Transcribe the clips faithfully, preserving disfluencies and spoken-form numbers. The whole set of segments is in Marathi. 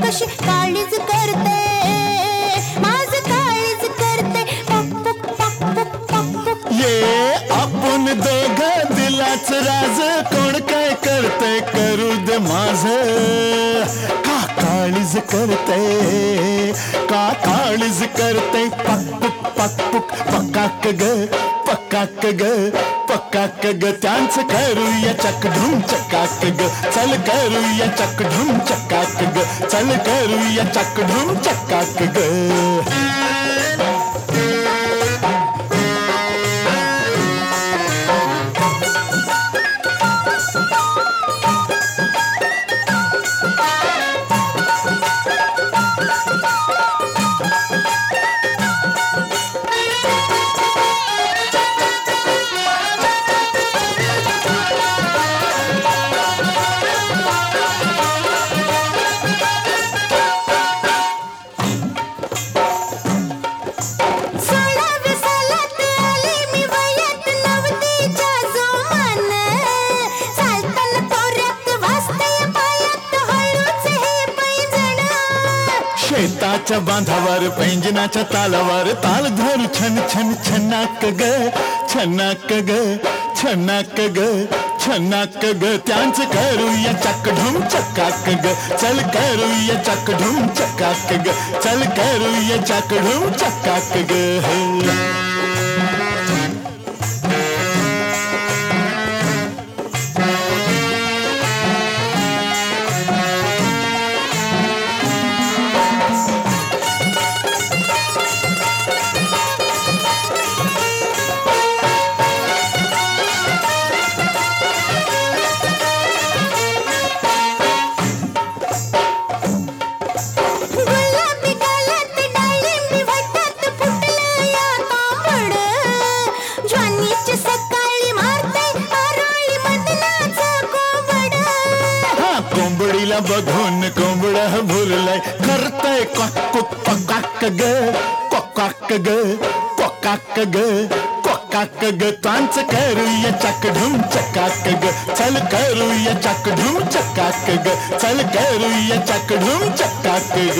कशी काळीज करते, माझं काळीज करते. पक पक पक पक पक पक. ये आपण दोघ दिलाच राज, कोण काय करते करू दे माझं. का काळीज करते, का काळीज करते. पक पुक पक पुक पकाक ग पकाक ग पकाक ग. त्यांचं करूया चकडूम चकाक ग, चल करूया चकडूम चकाक ग, चल करूया चकडूम चकाक ग. शेताच्या बांधावर पैंजनाच्या तालावर ताल धर छन छन छनाक ग छनाक ग छनाक ग छनाक ग. त्यांचं करूया चकडूम चकाक ग, चल करूया चकडूम चकाक ग, चल करूया चकडूम चकाक ग. कोंबडीला बघून कोंबड भुरलंय, करतय कोक पकाक ग कोकाक ग कोकाक ग कोकाक ग. त्यांचं करूया चकडूम चकाक ग, चल करूया चकडूम चकाक ग, चल करूया चकडूम चकाक ग.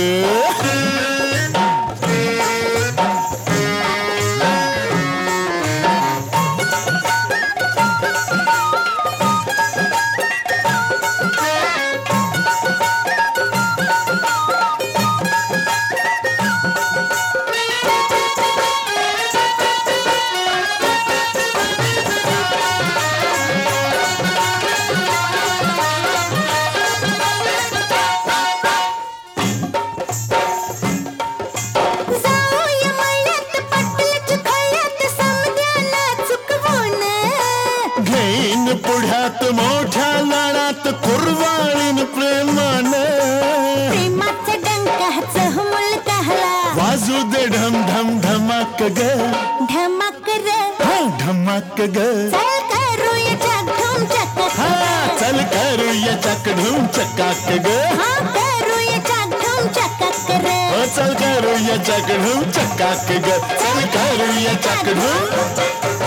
पुढ्यात मोठ्या लाडात कुरवाळीन प्रेमान, प्रेमाचा डंकाचा हुमल कहला वाजू दे ढम ढम धमाक ग धमाक रे हा धमाक ग. चल करूया चकडूम चकाक, हा चल करूया चकडूम चकाक ग, हा करूया चकडूम चकाक रे. हो चल करूया चकडूम चकाक ग, चल करूया चकडूम